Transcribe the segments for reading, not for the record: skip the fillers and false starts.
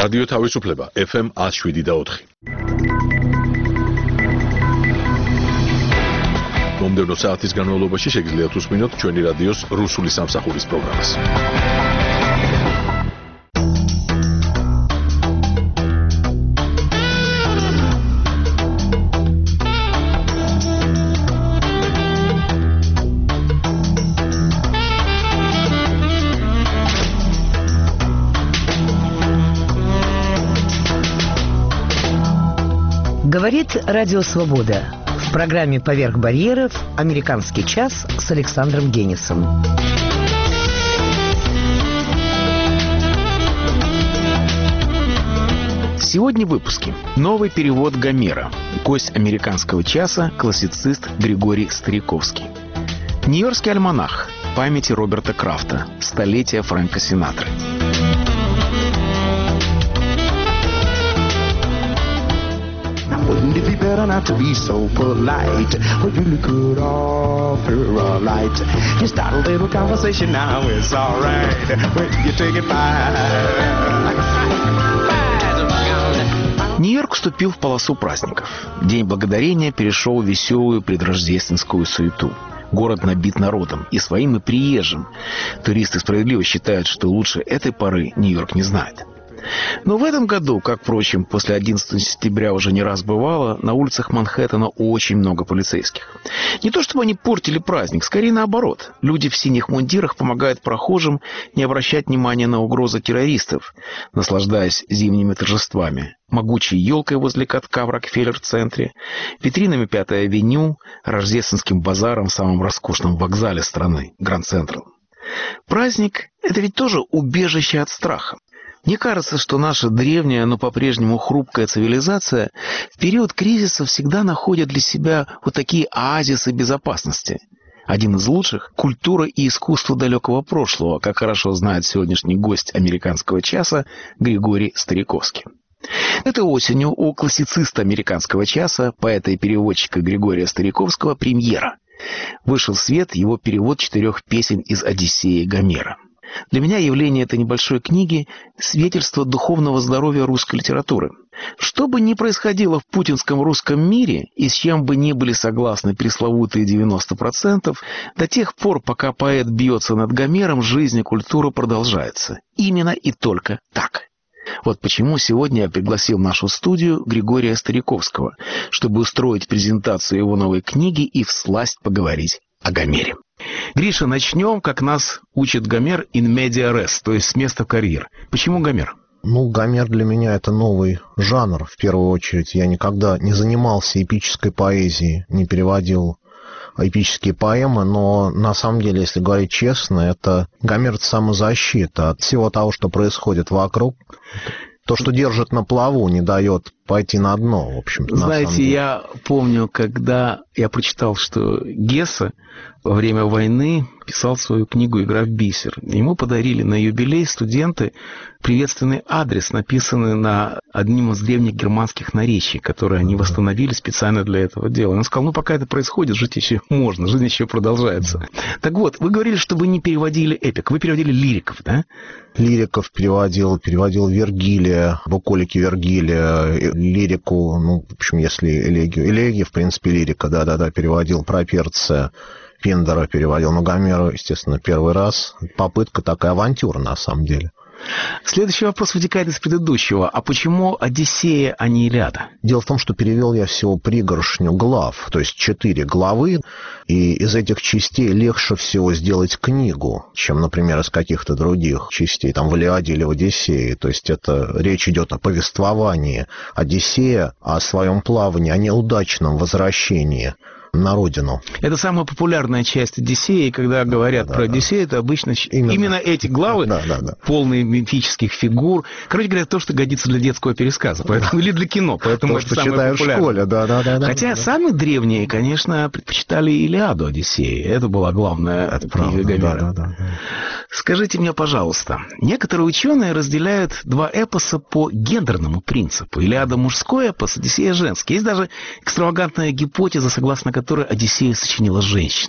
რადიო თავისუფლება FM 107.4. მომდევნო საათის განმავლობაში შეგიძლიათ უსმინოთ ჩვენი რადიოს რუსული სამსახურის პროგრამას. Говорит Радио Свобода. В программе «Поверх барьеров» «Американский час» с Александром Генисом. Сегодня в выпуске. Новый перевод Гомера. Гость «Американского часа» классицист Григорий Стариковский. Нью-Йоркский альманах. Памяти Роберта Крафта. Столетие Фрэнка Синатры. Wouldn't it be better not to be so polite? Well, you look good off her all right. Just start a little conversation now, it's alright. When you take it fine. Нью-Йорк вступил в полосу праздников. День Благодарения перешел в веселую предрождественскую суету. Город набит народом, и своим, и приезжим. Туристы справедливо считают, что лучше этой поры Нью-Йорк не знает. Но в этом году, как, впрочем, после 11 сентября уже не раз бывало, на улицах Манхэттена очень много полицейских. Не то чтобы они портили праздник, скорее наоборот. Люди в синих мундирах помогают прохожим не обращать внимания на угрозы террористов, наслаждаясь зимними торжествами. Могучей елкой возле катка в Рокфеллер-центре, витринами Пятой авеню, рождественским базаром в самом роскошном вокзале страны, Гранд Централ. Праздник – это ведь тоже убежище от страха. Мне кажется, что наша древняя, но по-прежнему хрупкая цивилизация в период кризиса всегда находит для себя вот такие оазисы безопасности. Один из лучших – культура и искусство далекого прошлого, как хорошо знает сегодняшний гость «Американского часа» Григорий Стариковский. Этой осенью у классициста «Американского часа», поэта и переводчика Григория Стариковского, премьера. Вышел в свет его перевод 4 песен из «Одиссеи» Гомера. Для меня явление этой небольшой книги – свидетельство духовного здоровья русской литературы. Что бы ни происходило в путинском русском мире, и с чем бы ни были согласны пресловутые 90%, до тех пор, пока поэт бьется над Гомером, жизнь и культура продолжается. Именно и только так. Вот почему сегодня я пригласил в нашу студию Григория Стариковского, чтобы устроить презентацию его новой книги и всласть поговорить о Гомере. Гриша, начнем, как нас учит Гомер, in media res, то есть с места в карьер. Почему Гомер? Гомер для меня это новый жанр, в первую очередь. Я никогда не занимался эпической поэзией, не переводил эпические поэмы, но на самом деле, если говорить честно, это Гомер — это самозащита от всего того, что происходит вокруг. То, что держит на плаву, не дает пойти на дно, в общем-то. Знаете, я помню, когда я прочитал, что Гессе во время войны писал свою книгу «Игра в бисер». Ему подарили на юбилей студенты приветственный адрес, написанный на одним из древних германских наречий, которые они восстановили специально для этого дела. Он сказал, пока это происходит, жить еще можно, жизнь еще продолжается. Так вот, вы говорили, что вы не переводили эпик, вы переводили лириков, да? Лириков переводил Вергилия, буколики Вергилия, лирику, в общем, если элегию, в принципе, лирика, да, переводил, Проперция, Пиндера переводил, но Гомера, естественно, первый раз. Попытка такая авантюра, на самом деле. Следующий вопрос вытекает из предыдущего. А почему Одиссея, а не Илиада? Дело в том, что перевел я всего пригоршню глав, то есть 4 главы, и из этих частей легче всего сделать книгу, чем, например, из каких-то других частей, там, в Илиаде или в Одиссее. То есть это речь идет о повествовании Одиссея, о своем плавании, о неудачном возвращении на родину. Это самая популярная часть Одиссеи, когда говорят про Одиссею, это обычно именно эти главы, полные мифических фигур. Короче говоря, то, что годится для детского пересказа, поэтому, или для кино, поэтому то, это что самое читаю популярное. в школе, Хотя самые древние, конечно, предпочитали Илиаду Одиссеи. Это была главная книга Гомера. Скажите мне, пожалуйста, некоторые ученые разделяют два эпоса по гендерному принципу. Илиада мужской эпос, Одиссея женский. Есть даже экстравагантная гипотеза, согласно которой Одиссею сочинила женщина.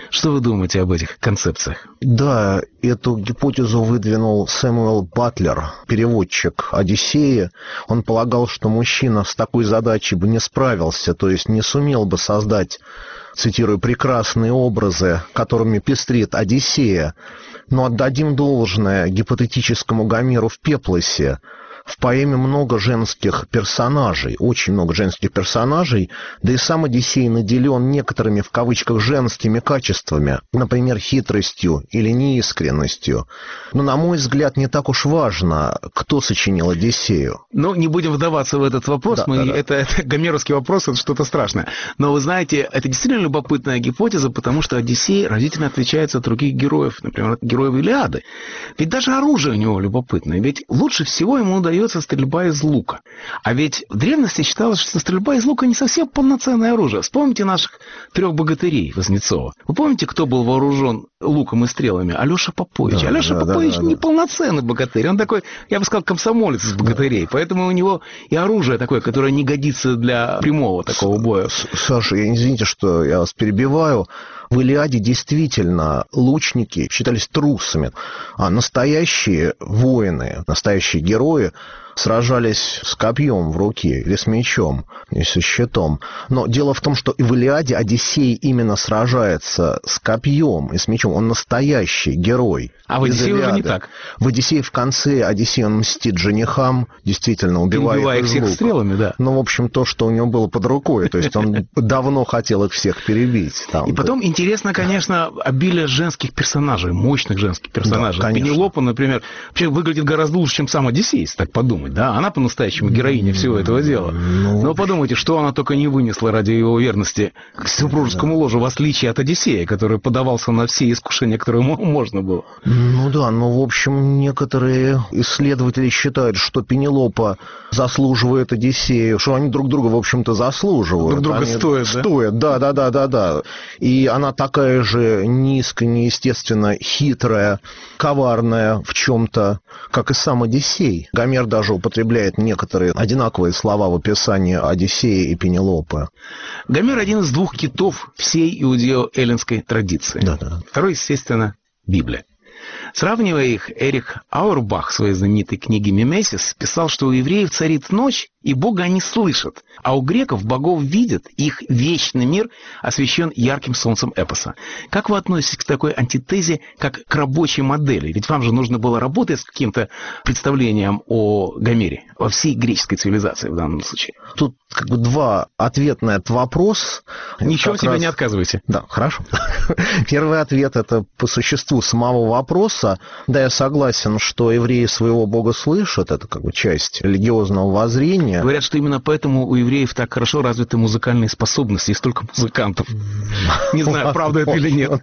Что вы думаете об этих концепциях? Да, эту гипотезу выдвинул Сэмюэл Батлер, переводчик «Одиссеи». Он полагал, что мужчина с такой задачей бы не справился, то есть не сумел бы создать, цитирую, «прекрасные образы, которыми пестрит Одиссея». Но отдадим должное гипотетическому Гомеру в «Пеплосе». В поэме много женских персонажей, очень много женских персонажей, да и сам Одиссей наделен некоторыми, в кавычках, женскими качествами, например, хитростью или неискренностью. Но, на мой взгляд, не так уж важно, кто сочинил Одиссею. Ну, не будем вдаваться в этот вопрос, Да. Это гомеровский вопрос, это что-то страшное. Но вы знаете, это действительно любопытная гипотеза, потому что Одиссей разительно отличается от других героев, например, от героев Илиады. Ведь даже оружие у него любопытное, ведь лучше всего ему удается стрельба из лука. А ведь в древности считалось, что стрельба из лука не совсем полноценное оружие. Вспомните наших 3 богатырей Вознецова. Вы помните, кто был вооружен луком и стрелами? Алеша Попович. Да, Алеша Попович неполноценный богатырь. Он такой, я бы сказал, комсомолец из богатырей. Поэтому у него и оружие такое, которое не годится для прямого такого боя. Саша, извините, что я вас перебиваю. В «Илиаде» действительно лучники считались трусами, а настоящие воины, настоящие герои сражались с копьем в руке или с мечом, и со щитом. Но дело в том, что и в «Илиаде» Одиссей именно сражается с копьем и с мечом. Он настоящий герой. А в «Одиссее» уже не так. В «Одиссее» в конце Одиссей, он мстит женихам, действительно убивает из всех лука. стрелами, да. Ну, в общем, то, что у него было под рукой. То есть он давно хотел их всех перебить. И потом интересно, конечно, обилие женских персонажей, мощных женских персонажей. Да, конечно. Пенелопа, например, вообще выглядит гораздо лучше, чем сам Одиссей, если так подумать. Да, она по-настоящему героиня всего этого дела. Но подумайте, что она только не вынесла ради его верности к супружескому ложу, в отличие от Одиссея, который подавался на все искушения, которые можно было. Ну да, но в общем некоторые исследователи считают, что Пенелопа заслуживает Одиссея, что они друг друга, в общем-то, заслуживают. Друг друга они стоят, да? Стоят, да. И она такая же низкая, неестественно хитрая, коварная в чем-то, как и сам Одиссей. Гомер даже употребляет некоторые одинаковые слова в описании Одиссея и Пенелопы. Гомер один из 2 китов всей иудео-эллинской традиции. Да. Второй, естественно, Библия. Сравнивая их, Эрих Ауэрбах в своей знаменитой книге «Мимесис» писал, что у евреев царит ночь, и Бога они слышат, а у греков богов видят, и их вечный мир освещен ярким солнцем эпоса. Как вы относитесь к такой антитезе, как к рабочей модели? Ведь вам же нужно было работать с каким-то представлением о Гомере, во всей греческой цивилизации в данном случае. Тут как бы 2 ответа на этот вопрос. Ничего Как себе раз... не отказывайте. Да, хорошо. Первый ответ – это по существу самого вопроса. Да, я согласен, что евреи своего Бога слышат, это как бы часть религиозного воззрения. Говорят, что именно поэтому у евреев так хорошо развиты музыкальные способности и столько музыкантов. Не знаю, правда это или нет.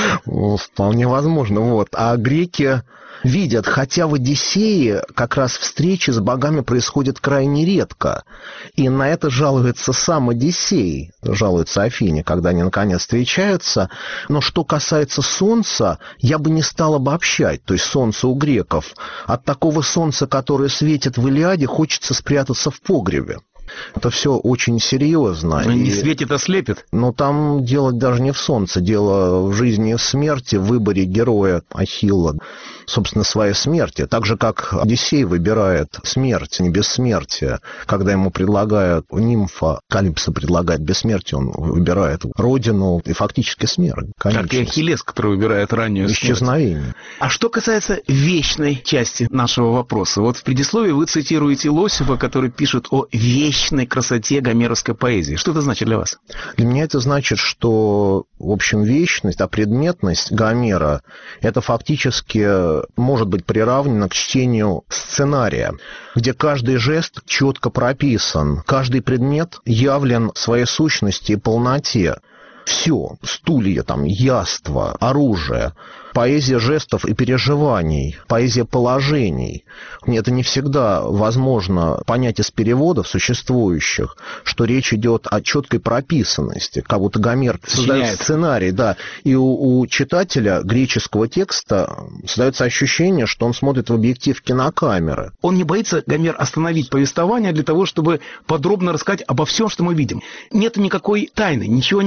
Вполне возможно. Вот. А греки видят, хотя в «Одиссее» как раз встречи с богами происходят крайне редко. И на это жалуется сам Одиссей, жалуется Афине, когда они наконец встречаются. Но что касается солнца, я бы не стал обобщать, то есть солнце у греков. От такого солнца, которое светит в «Илиаде», хочется спрятаться в погребе. Это все очень серьезно. Не светит, а слепит. Но там дело даже не в солнце, дело в жизни и в смерти, в выборе героя Ахилла, собственно, своей смерти. Так же, как Одиссей выбирает смерть, не бессмертие. Когда ему предлагают, нимфа Калипсо предлагает бессмертие, он выбирает родину и фактически смерть. Как и Ахиллес, который выбирает раннюю смерть. Исчезновение. А что касается вечной части нашего вопроса. Вот в предисловии вы цитируете Лосева, который пишет о вечной красоте гомеровской поэзии. Что это значит для вас? Для меня это значит, что, в общем, вечность, а предметность Гомера, это фактически может быть приравнено к чтению сценария, где каждый жест четко прописан, каждый предмет явлен своей сущности и полноте. Все, стулья, там, яства, оружие, поэзия жестов и переживаний, поэзия положений. Это не всегда возможно понять из переводов существующих, что речь идет о четкой прописанности, как будто Гомер создает сценарий, да, и у читателя греческого текста создается ощущение, что он смотрит в объектив кинокамеры. Он не боится, Гомер, остановить повествование для того, чтобы подробно рассказать обо всем, что мы видим. Нет никакой тайны, ничего не остается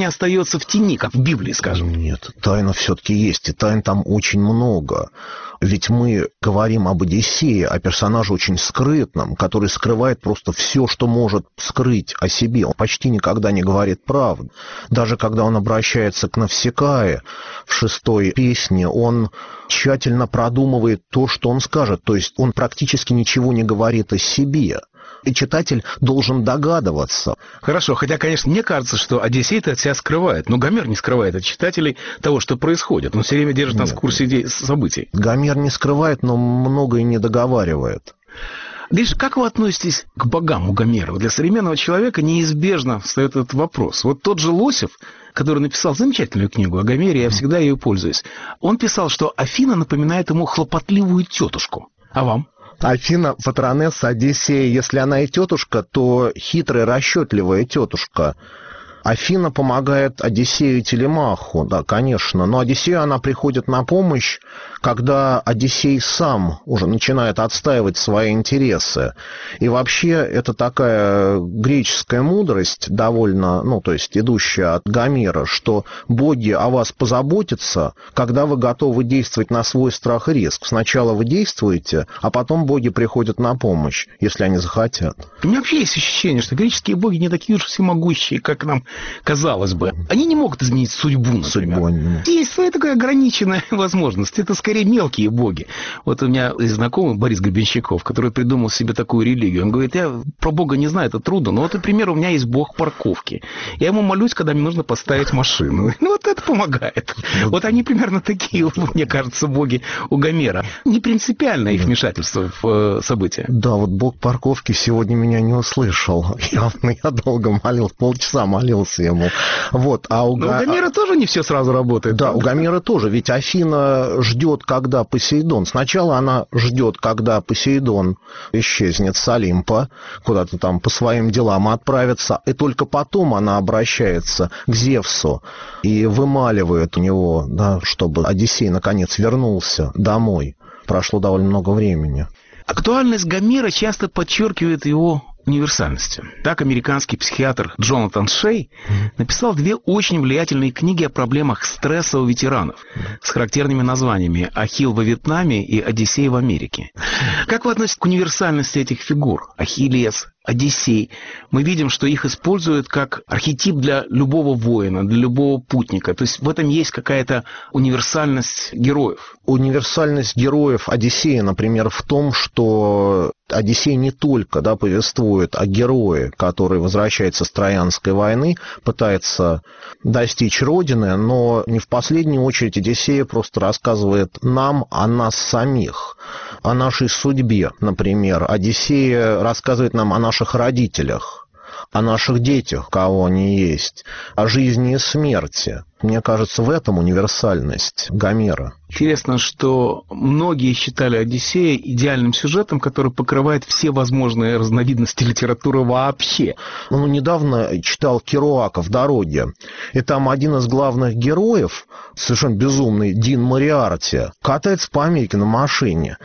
остается в тени, как в Библии, скажем. Нет, тайна все-таки есть, и тайн там очень много. Ведь мы говорим об Одиссее, о персонаже очень скрытном, который скрывает просто все, что может скрыть о себе. Он почти никогда не говорит правду. Даже когда он обращается к Навсекае в 6-й песне, он тщательно продумывает то, что он скажет. То есть он практически ничего не говорит о себе. И читатель должен догадываться. Хорошо, хотя, конечно, мне кажется, что Одиссей-то от себя скрывает. Но Гомер не скрывает от читателей того, что происходит. Он все время держит нас в курсе событий. Гомер не скрывает, но многое не договаривает. Гриша, как вы относитесь к богам у Гомера? Для современного человека неизбежно встает этот вопрос. Вот тот же Лосев, который написал замечательную книгу о Гомере, я всегда ею пользуюсь, он писал, что Афина напоминает ему хлопотливую тетушку. А вам? Афина, патронесса Одиссея, если она и тетушка, то хитрая, расчетливая тетушка. Афина помогает Одиссею и Телемаху, да, конечно, но Одиссею она приходит на помощь, когда Одиссей сам уже начинает отстаивать свои интересы. И вообще это такая греческая мудрость, довольно, то есть идущая от Гомера, что боги о вас позаботятся, когда вы готовы действовать на свой страх и риск. Сначала вы действуете, а потом боги приходят на помощь, если они захотят. У меня вообще есть ощущение, что греческие боги не такие уж всемогущие, как нам казалось бы. Они не могут изменить судьбу, например. Есть своя такая ограниченная возможность. Это скорее мелкие боги. Вот у меня есть знакомый Борис Гребенщиков, который придумал себе такую религию. Он говорит, я про бога не знаю, это трудно, но вот, например, у меня есть бог парковки. Я ему молюсь, когда мне нужно поставить машину. Вот это помогает. Вот они примерно такие, мне кажется, боги у Гомера. Не принципиально их вмешательство в события. Да, вот бог парковки сегодня меня не услышал. Я долго молился, полчаса молился ему. Вот, но у Гомера тоже не все сразу работает. Да, у Гомера тоже. Ведь Афина ждет, когда Посейдон. Сначала она ждет, когда Посейдон исчезнет с Олимпа, куда-то там по своим делам отправится, и только потом она обращается к Зевсу и вымаливает у него, да, чтобы Одиссей наконец вернулся домой. Прошло довольно много времени. Актуальность Гомера часто подчеркивает его универсальности. Так американский психиатр Джонатан Шей написал 2 очень влиятельные книги о проблемах стресса у ветеранов с характерными названиями «Ахилл во Вьетнаме» и «Одиссей в Америке». Как вы относитесь к универсальности этих фигур? Ахиллес, Одиссей. Мы видим, что их используют как архетип для любого воина, для любого путника. То есть в этом есть какая-то универсальность героев. Универсальность героев Одиссея, например, в том, что Одиссей не только повествует о герое, который возвращается с Троянской войны, пытается достичь родины, но не в последнюю очередь Одиссея просто рассказывает нам о нас самих, о нашей судьбе, например. Одиссея рассказывает нам о наших родителях, о наших детях, кого они есть, о жизни и смерти. Мне кажется, в этом универсальность Гомера. Интересно, что многие считали Одиссея идеальным сюжетом, который покрывает все возможные разновидности литературы вообще. Недавно читал Керуака «В дороге», и там один из главных героев, совершенно безумный Дин Мориарти, катается по Америке на машине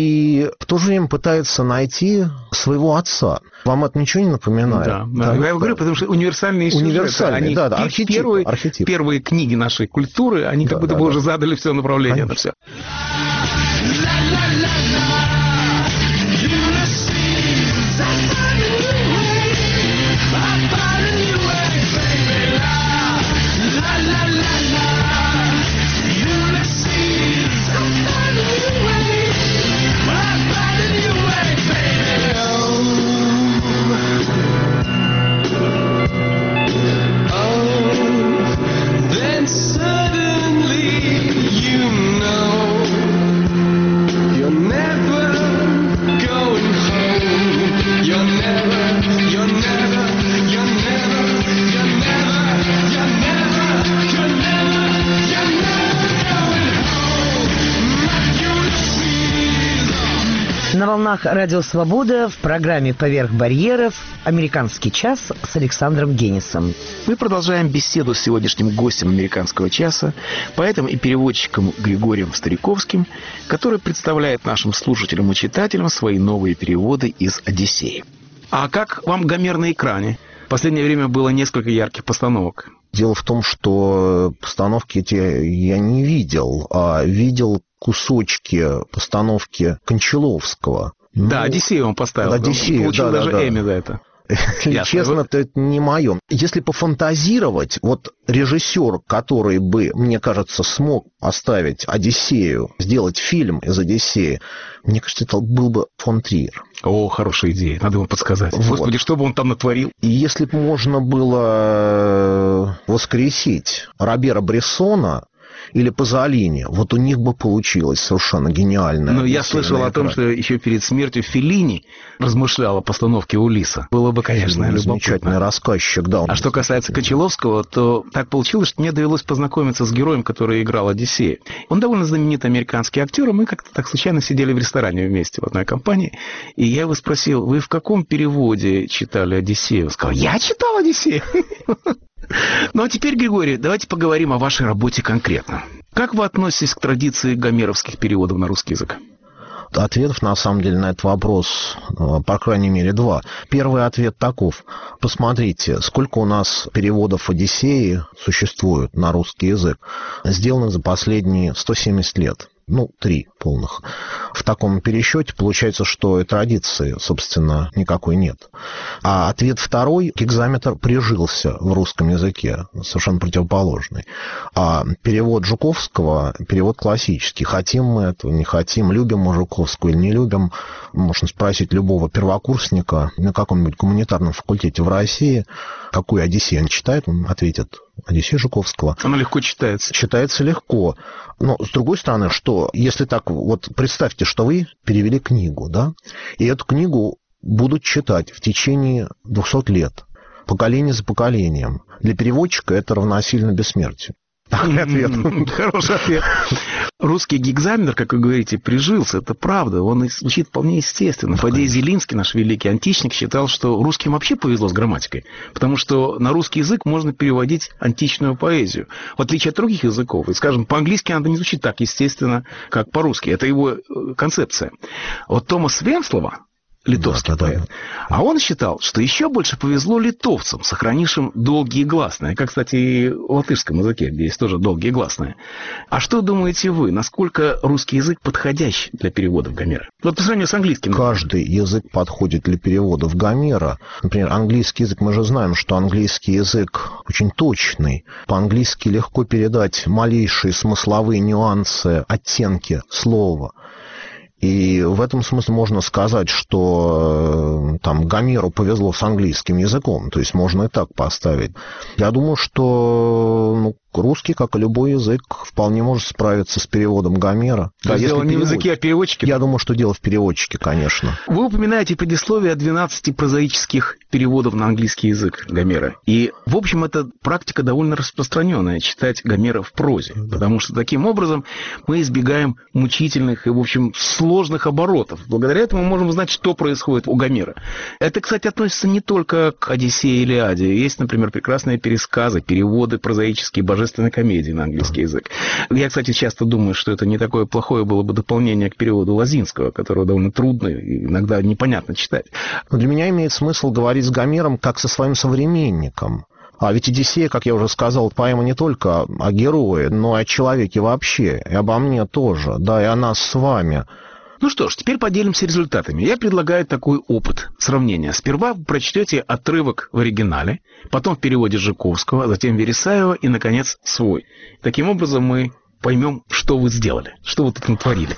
и в то же время пытается найти своего отца. Вам это ничего не напоминает? Да. Я говорю, потому что универсальные сюжеты, они архетип. Первые книги нашей культуры, они как будто бы уже задали все направление на все. На волнах Радио Свобода в программе «Поверх барьеров» «Американский час» с Александром Генисом. Мы продолжаем беседу с сегодняшним гостем «Американского часа», поэтом и переводчиком Григорием Стариковским, который представляет нашим слушателям и читателям свои новые переводы из «Одиссеи». А как вам Гомер на экране? последнее время было несколько ярких постановок. Дело в том, что постановки эти я не видел, а видел кусочки постановки Кончаловского. Да, «Одиссею» он поставил. «Одиссею», получил даже Эмми за это. Честно, это не мое. Если пофантазировать, вот режиссер, который бы, мне кажется, смог оставить «Одиссею», сделать фильм из «Одиссеи», мне кажется, это был бы фон Триер. О, хорошая идея, надо ему подсказать. Вот. Господи, что бы он там натворил? И если бы можно было воскресить Робера Брессона или Пазолини, вот у них бы получилось совершенно гениальное. Но я слышал о том, что еще перед смертью Феллини размышлял о постановке «Улисса». Было бы, конечно, любопытно. Замечательный рассказчик, да. А что касается Кончаловского, то так получилось, что мне довелось познакомиться с героем, который играл Одиссея. Он довольно знаменитый американский актер, и мы как-то так случайно сидели в ресторане вместе в одной компании, и я его спросил: вы в каком переводе читали «Одиссею»? Он сказал: я читал «Одиссею». Ну а теперь, Григорий, давайте поговорим о вашей работе конкретно. Как вы относитесь к традиции гомеровских переводов на русский язык? Ответов, на самом деле, на этот вопрос, по крайней мере, два. Первый ответ таков. Посмотрите, сколько у нас переводов «Одиссеи» существует на русский язык, сделанных за последние 170 лет. 3 полных. В таком пересчете получается, что и традиции, собственно, никакой нет. А ответ второй: гекзаметр прижился в русском языке, совершенно противоположный. А перевод Жуковского, перевод классический. Хотим мы этого, не хотим, любим мы Жуковского или не любим, можно спросить любого первокурсника на каком-нибудь гуманитарном факультете в России, какую «Одиссею» он читает, он ответит: «Одиссея Жуковского». Она легко читается. Читается легко. Но, с другой стороны, что, если так, вот представьте, что вы перевели книгу, да, и эту книгу будут читать в течение 200 лет, поколение за поколением. Для переводчика это равносильно бессмертию. Такой ответ. Хороший ответ. Русский гекзаметр, как вы говорите, прижился, это правда, он звучит вполне естественно. Фадей Зелинский, наш великий античник, считал, что русским вообще повезло с грамматикой, потому что на русский язык можно переводить античную поэзию, в отличие от других языков. И, скажем, по-английски она не звучит так естественно, как по-русски. Это его концепция. Вот Томас Венслова, литовский поэт. А он считал, что еще больше повезло литовцам, сохранившим долгие гласные. Как, кстати, и в латышском языке, где есть тоже долгие гласные. А что думаете вы, насколько русский язык подходящий для переводов Гомера? Вот по сравнению с английским. Каждый язык подходит для переводов Гомера. Например, английский язык, мы же знаем, что английский язык очень точный. По-английски легко передать малейшие смысловые нюансы, оттенки слова. И в этом смысле можно сказать, что там Гомеру повезло с английским языком, то есть можно и так поставить. Я думаю, что русский, как и любой язык, вполне может справиться с переводом Гомера. Да, дело не в языке, а в переводчике? Я думаю, что дело в переводчике, конечно. Вы упоминаете предисловие о 12 прозаических переводов на английский язык Гомера. И, в общем, эта практика довольно распространенная, читать Гомера в прозе. Потому что таким образом мы избегаем мучительных и, в общем, сложных оборотов. Благодаря этому мы можем узнать, что происходит у Гомера. Это, кстати, относится не только к «Одиссее» или «Илиаде». Есть, например, прекрасные пересказы, переводы прозаические, божественной комедии на английский язык. Я, кстати, часто думаю, что это не такое плохое было бы дополнение к переводу Лозинского, которого довольно трудно и иногда непонятно читать. Но для меня имеет смысл говорить с Гомером как со своим современником. А ведь «Одиссея», как я уже сказал, поэма не только о герое, но и о человеке вообще, и обо мне тоже, да, и о нас с вами. Ну что ж, теперь поделимся результатами. Я предлагаю такой опыт сравнения. Сперва вы прочтете отрывок в оригинале, потом в переводе Жуковского, затем Вересаева и, наконец, свой. Таким образом, мы поймем, что вы сделали, что вы тут натворили.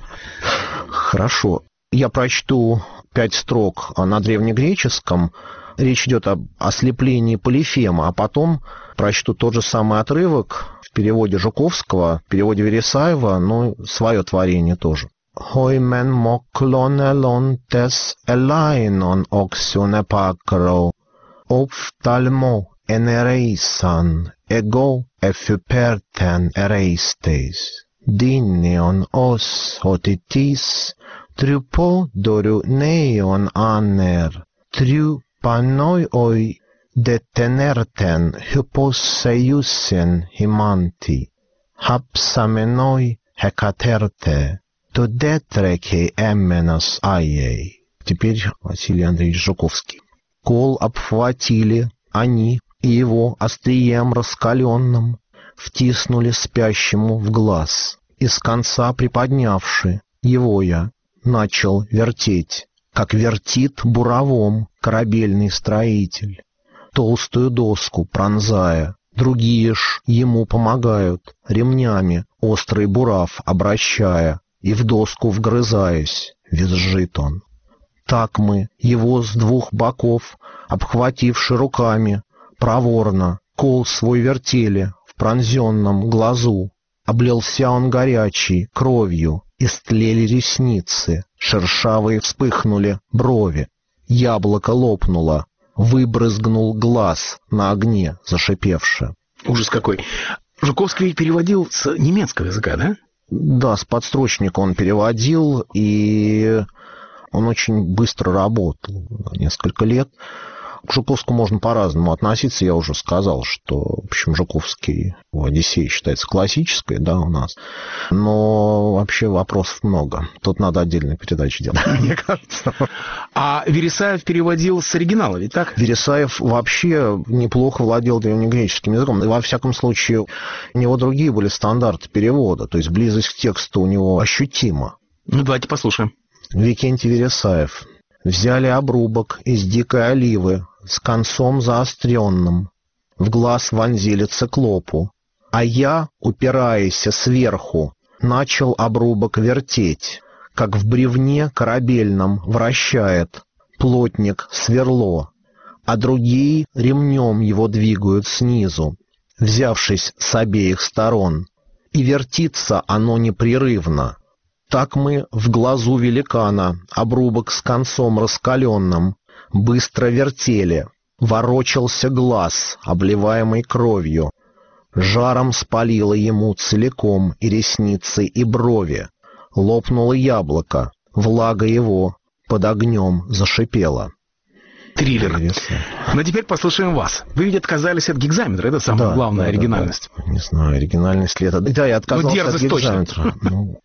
Хорошо. Я прочту 5 строк на древнегреческом. Речь идет об ослеплении Полифема, а потом прочту тот же самый отрывок в переводе Жуковского, в переводе Вересаева, свое творение тоже. Hoimen moklon elontes elainon oxune pakro, ophthalmo enereisan, ego efyperten ereistes, dinion os otitis, trupo doru neion aner, trupanoi oi detenerten hyposeiusen himanti, hapsamenoi hekaterte, то детреке эмменос айей. Теперь Василий Андреевич Жуковский. Кол обхватили они и его острием раскаленным втиснули спящему в глаз. Из конца приподнявши, его я начал вертеть, как вертит буровом корабельный строитель, толстую доску пронзая. Другие ж ему помогают, ремнями острый бурав обращая, и в доску вгрызаясь, визжит он. Так мы его с двух боков, обхвативши руками, проворно кол свой вертели в пронзенном глазу. Облился он горячей кровью, истлели ресницы, шершавые вспыхнули брови, яблоко лопнуло, выбрызгнул глаз на огне, зашипевши. Ужас какой. Жуковский ведь переводил с немецкого языка, да? Да, с подстрочника он переводил, и он очень быстро работал, несколько лет. К Жуковскому можно по-разному относиться. Я уже сказал, что, в общем, Жуковский в «Одиссее» считается классической, да, у нас. Но вообще вопросов много. Тут надо отдельную передачу делать, мне кажется. А Вересаев переводил с оригинала, ведь так? Вересаев вообще неплохо владел древнегреческим языком. И, во всяком случае, у него другие были стандарты перевода. То есть близость к тексту у него ощутима. Ну, давайте послушаем. Викентий Вересаев. Взяли обрубок из дикой оливы с концом заостренным, в глаз вонзили циклопу, а я, упираясь сверху, начал обрубок вертеть, как в бревне корабельном вращает плотник сверло, а другие ремнем его двигают снизу, взявшись с обеих сторон, и вертится оно непрерывно. Так мы в глазу великана обрубок с концом раскаленным быстро вертели, ворочался глаз, обливаемый кровью. Жаром спалило ему целиком и ресницы, и брови. Лопнуло яблоко, влага его под огнем зашипела. Триллер. Но теперь послушаем вас. Вы ведь отказались от гигзаметра, это самая главная оригинальность. Да. Не знаю, оригинальность ли это. Да, я отказался от гигзаметра.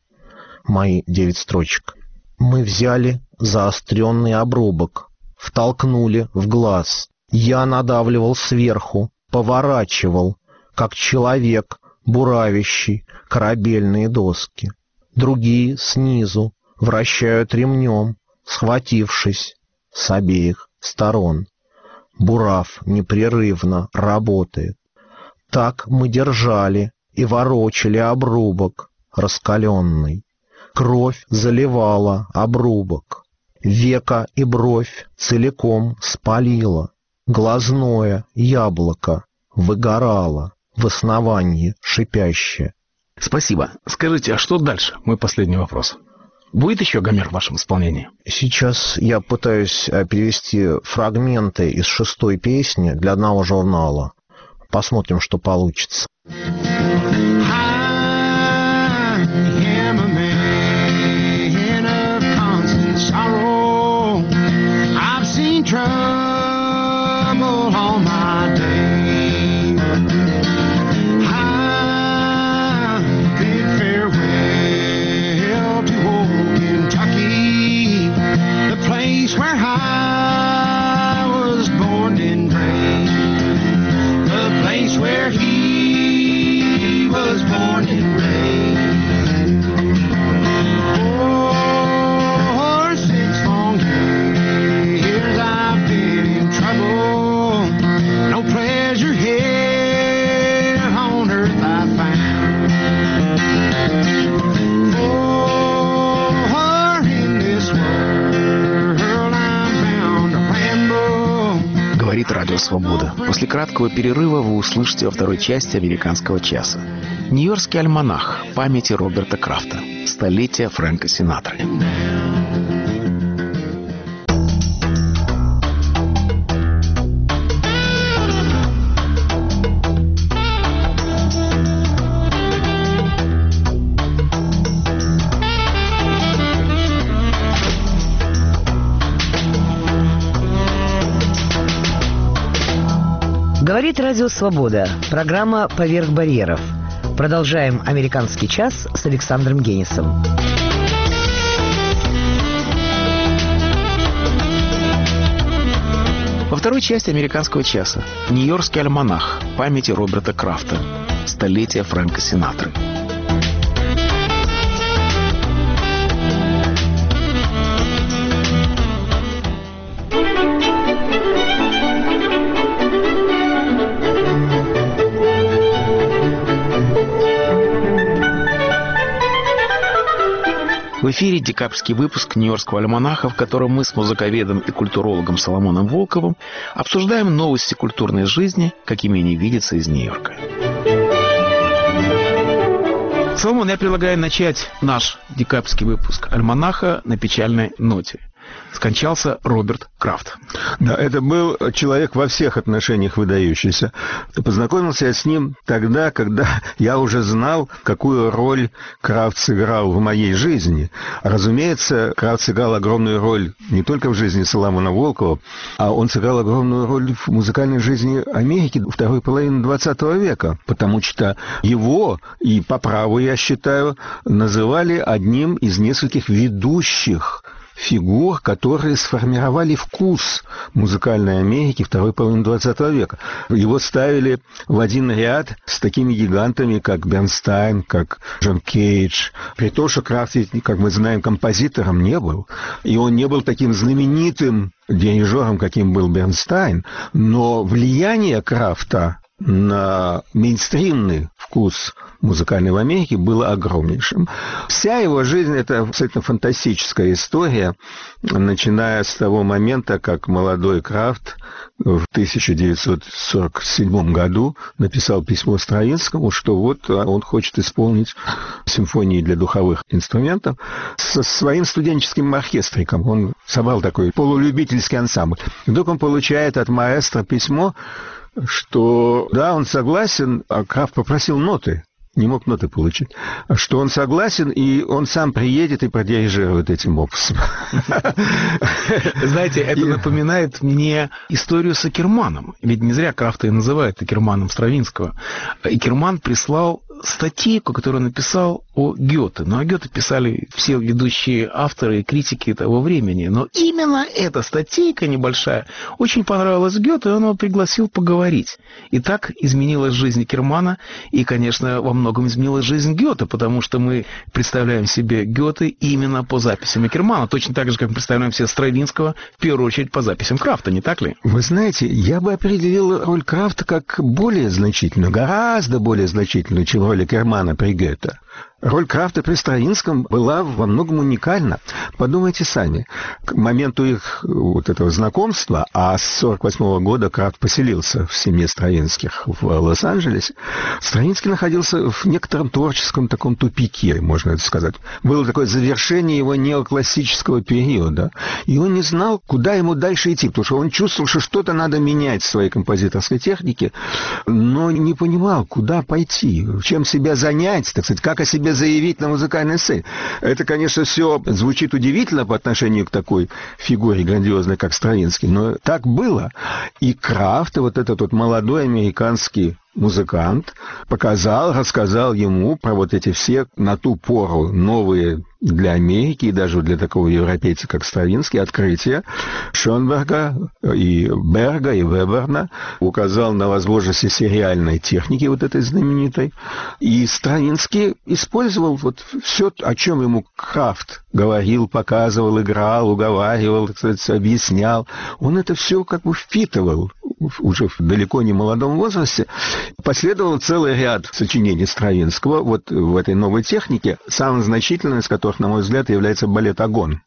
Мои 9 строчек. Мы взяли заостренный обрубок, втолкнули в глаз. Я надавливал сверху, поворачивал, как человек, буравящий корабельные доски. Другие снизу вращают ремнем, схватившись с обеих сторон. Бурав непрерывно работает. Так мы держали и ворочали обрубок раскаленный. Кровь заливала обрубок, веко и бровь целиком спалила, глазное яблоко выгорало в основании шипящее. Спасибо. Скажите, а что дальше? Мой последний вопрос. Будет еще Гомер в вашем исполнении? Сейчас я пытаюсь перевести фрагменты из 6-й песни для одного журнала. Посмотрим, что получится. Trouble all my day. I bid farewell to old Kentucky, the place where I was born and raised, the place where he was born and raised. For 6 long years I've been in trouble. No pleasure here on earth I found. For in this world I'm bound to ramble. Говорит Радио Свобода. После краткого перерыва вы услышите во второй части «Американского часа». Нью-Йоркский альманах памяти Роберта Крафта. Столетие Фрэнка Синатры. Говорит Радио Свобода. Программа «Поверх барьеров». Продолжаем «Американский час» с Александром Генисом. Во второй части «Американского часа» Нью-Йоркский альманах памяти Роберта Крафта. Столетие Фрэнка Синатры. В эфире декабрьский выпуск Нью-Йоркского альманаха, в котором мы с музыковедом и культурологом Соломоном Волковым обсуждаем новости культурной жизни, какими они видятся из Нью-Йорка. Соломон, я предлагаю начать наш декабрьский выпуск альманаха на печальной ноте. Скончался Роберт Крафт. Да, это был человек во всех отношениях выдающийся. Познакомился я с ним тогда, когда я уже знал, какую роль Крафт сыграл в моей жизни. Разумеется, Крафт сыграл огромную роль не только в жизни Соломона Волкова, а он сыграл огромную роль в музыкальной жизни Америки второй половины 20 века, потому что его, и по праву, я считаю, называли одним из нескольких ведущих фигур, которые сформировали вкус музыкальной Америки второй половины 20 века. Его ставили в один ряд с такими гигантами, как Бернстайн, как Джон Кейдж. При том, что Крафт, как мы знаем, композитором не был. И он не был таким знаменитым дирижером, каким был Бернстайн. Но влияние Крафта на мейнстримный вкус музыкальной в Америке было огромнейшим. Вся его жизнь – это абсолютно фантастическая история, начиная с того момента, как молодой Крафт в 1947 году написал письмо Стравинскому, что вот он хочет исполнить симфонии для духовых инструментов со своим студенческим оркестриком. Он собрал такой полулюбительский ансамбль. Вдруг он получает от маэстро письмо, что да, он согласен, а Крафт попросил ноты. Не мог ноты получить. Что он согласен, и он сам приедет и продирижирует этим опусом. Знаете, это напоминает мне историю с Акерманом. Ведь не зря Крафта и называют Акерманом Стравинского. Акерман прислал статейку, которую написал о Гёте. Но о Гёте писали все ведущие авторы и критики того времени. Но именно эта статейка небольшая очень понравилась Гёте, и он его пригласил поговорить. И так изменилась жизнь Акермана, и, конечно, во многом изменилась жизнь Гёте, потому что мы представляем себе Гёте именно по записям Акермана, точно так же, как мы представляем себе Стравинского, в первую очередь, по записям Крафта, не так ли? Вы знаете, я бы определил роль Крафта как более значительную, гораздо более значительную, чем роль Акермана при Гёте. Роль Крафта при Стравинском была во многом уникальна. Подумайте сами. К моменту их вот этого знакомства, а с 1948 года Крафт поселился в семье Стравинских в Лос-Анджелесе, Стравинский находился в некотором творческом таком тупике, можно это сказать. Было такое завершение его неоклассического периода. И он не знал, куда ему дальше идти, потому что он чувствовал, что что-то надо менять в своей композиторской технике, но не понимал, куда пойти, чем себя занять, так сказать, как о себе заявить на музыкальной сцене. Это, конечно, все звучит удивительно по отношению к такой фигуре грандиозной, как Стравинский, но так было. И Крафт, вот этот вот молодой американский музыкант, рассказал ему про вот эти все на ту пору новые для Америки и даже для такого европейца, как Стравинский, открытия Шонберга и Берга и Веберна, указал на возможности сериальной техники вот этой знаменитой. И Стравинский использовал вот все, о чем ему Крафт говорил, показывал, играл, уговаривал, так сказать, объяснял. Он это все как бы впитывал уже в далеко не молодом возрасте. Последовал целый ряд сочинений Стравинского вот в этой новой технике, самым значительным из которых, на мой взгляд, является балет «Огонь».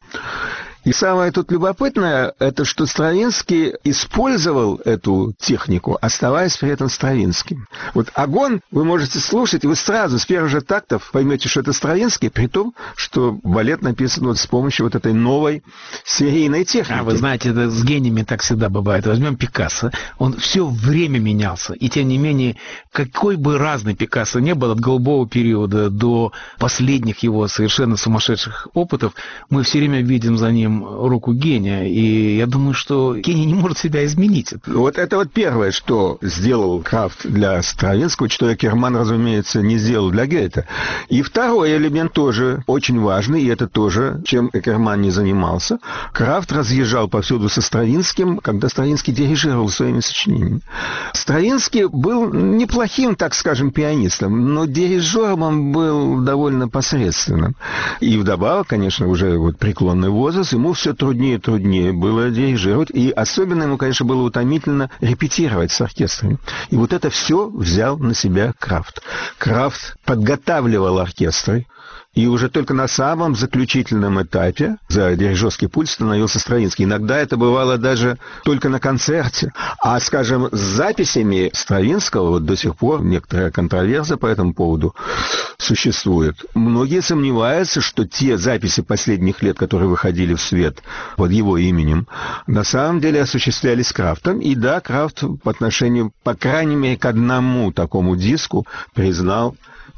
И самое тут любопытное, это что Стравинский использовал эту технику, оставаясь при этом Стравинским. Вот «Огонь» вы можете слушать, и вы сразу с первых же тактов поймете, что это Стравинский, при том, что балет написан вот с помощью вот этой новой серийной техники. А вы знаете, это с гениями так всегда бывает. Возьмем Пикассо, он все время менялся, и тем не менее, какой бы разный Пикассо не был, от голубого периода до последних его совершенно сумасшедших опытов, мы все время видим за ним видим руку гения, и я думаю, что гений не может себя изменить. Вот это вот первое, что сделал Крафт для Стравинского, что Эккерман, разумеется, не сделал для Гёте. И второй элемент тоже очень важный, и это тоже, чем Эккерман не занимался. Крафт разъезжал повсюду со Стравинским, когда Стравинский дирижировал своими сочинениями. Стравинский был неплохим, так скажем, пианистом, но дирижером он был довольно посредственным. И вдобавок, конечно, уже вот преклонный возраст, ему все труднее и труднее было дирижировать, и особенно ему, конечно, было утомительно репетировать с оркестрами. И вот это все взял на себя Крафт. Крафт подготавливал оркестры, и уже только на самом заключительном этапе за дирижерский пульт становился Стравинский. Иногда это бывало даже только на концерте. А, скажем, с записями Стравинского вот до сих пор некоторая контроверзия по этому поводу существует. Многие сомневаются, что те записи последних лет, которые выходили в свет под его именем, на самом деле осуществлялись Крафтом. И да, Крафт по отношению, по крайней мере, к одному такому диску признал,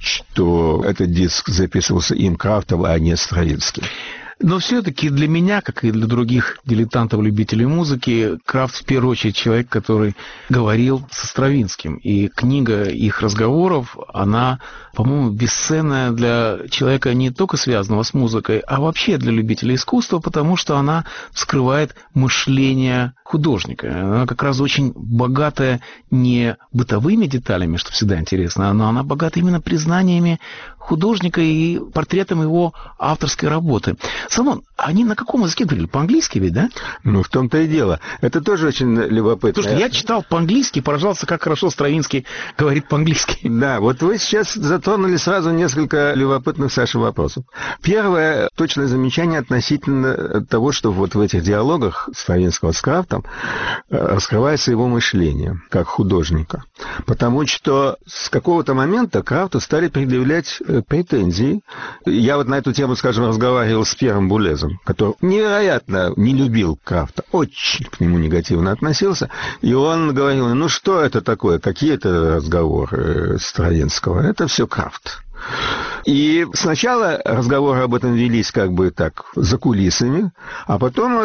что этот диск записывался им, Крафтом, а не Стравинским. Но все-таки для меня, как и для других дилетантов-любителей музыки, Крафт в первую очередь человек, который говорил со Стравинским. И книга их разговоров, она, по-моему, бесценная для человека не только связанного с музыкой, а вообще для любителей искусства, потому что она вскрывает мышление художника. Она как раз очень богатая не бытовыми деталями, что всегда интересно, но она богата именно признаниями художника и портретом его авторской работы. Соломон, они на каком языке говорили? По-английски ведь, да? Ну, в том-то и дело. Это тоже очень любопытно. Слушайте, я читал по-английски, поражался, как хорошо Стравинский говорит по-английски. Да, вот вы сейчас затронули сразу несколько любопытных, Саша, вопросов. Первое точное замечание относительно того, что вот в этих диалогах Стравинского с Крафтом раскрывается его мышление как художника. Потому что с какого-то момента Крафту стали предъявлять претензии. Я вот на эту тему, скажем, разговаривал с Пьером Булезом, который невероятно не любил Крафта, очень к нему негативно относился, и он говорил: ну что это такое, какие это разговоры Стравинского, это все Крафт. И сначала разговоры об этом велись как бы так за кулисами, а потом